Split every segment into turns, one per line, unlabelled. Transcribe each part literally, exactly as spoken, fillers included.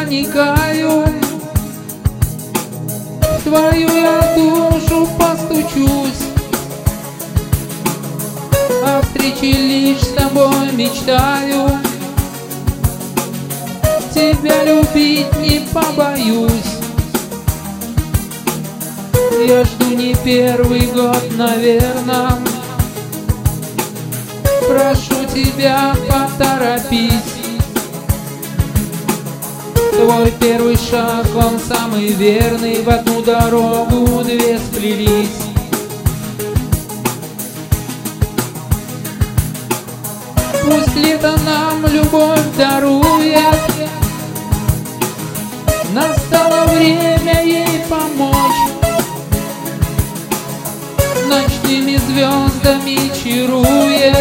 проникаю, в твою я душу постучусь, о встрече лишь с тобой мечтаю, тебя любить не побоюсь. Я жду не первый год, наверно, прошу тебя, поторопись. Твой первый шаг, он самый верный, в одну дорогу две сплелись. Пусть лето нам любовь дарует, настало время ей помочь. Ночными звездами чарует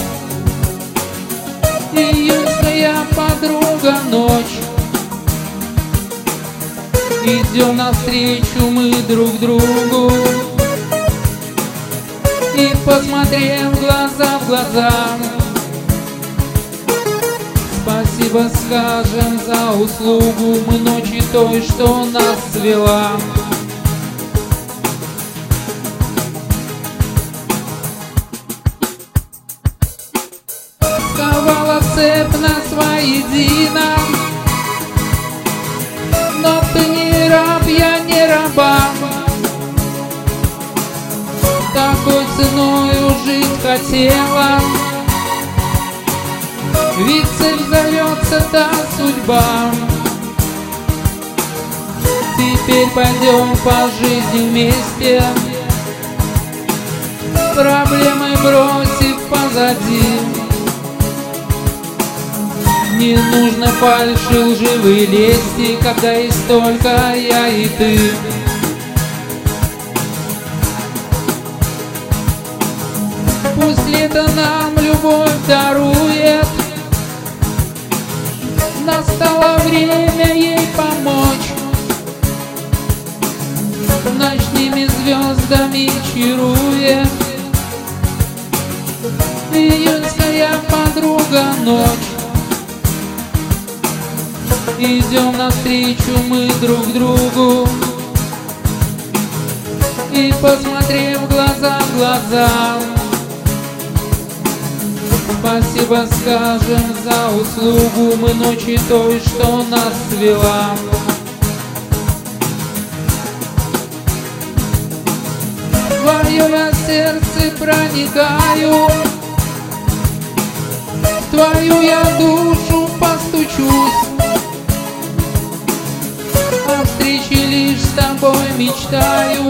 июньская подруга ночь. Идем навстречу мы друг другу и посмотрим глаза в глаза. Спасибо скажем за услугу мы ночи той, что нас свела. Сковала цепь нас воедино, но ты не раб, я не раба. Такой ценою жить хотела, ведь цель зовется та судьба. Теперь пойдем по жизни вместе, проблемы бросив позади. Не нужно фальши, лживой лести, когда есть только я и ты. Пусть лето нам любовь дарует, настало время ей помочь. Ночными звездами чарует июньская подруга ночь. Идем навстречу мы друг другу и посмотрим глаза в глаза. Спасибо скажем за услугу мы ночи той, что нас свела. В твое я сердце проникаю, в твою я душу постучусь, о встрече лишь с тобой мечтаю,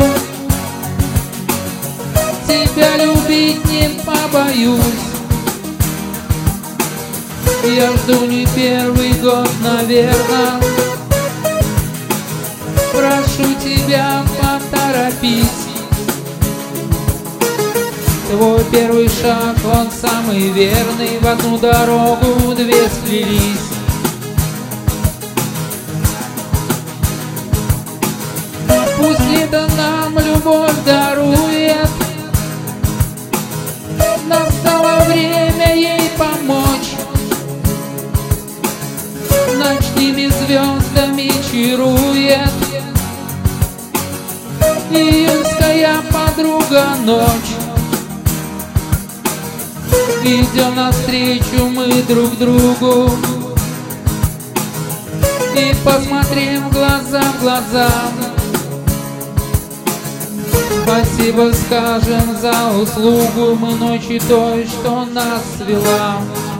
тебя любить не побоюсь. Я жду не первый год, наверно, прошу тебя, поторопись. Твой первый шаг, он самый верный, в одну дорогу две сплелись. Пусть лето нам любовь дарует, настало время ей помочь. Ночными звездами чарует июньская подруга ночь. Идем навстречу мы друг другу и посмотрим глаза в глаза. Спасибо скажем за услугу мы ночи той, что нас свела.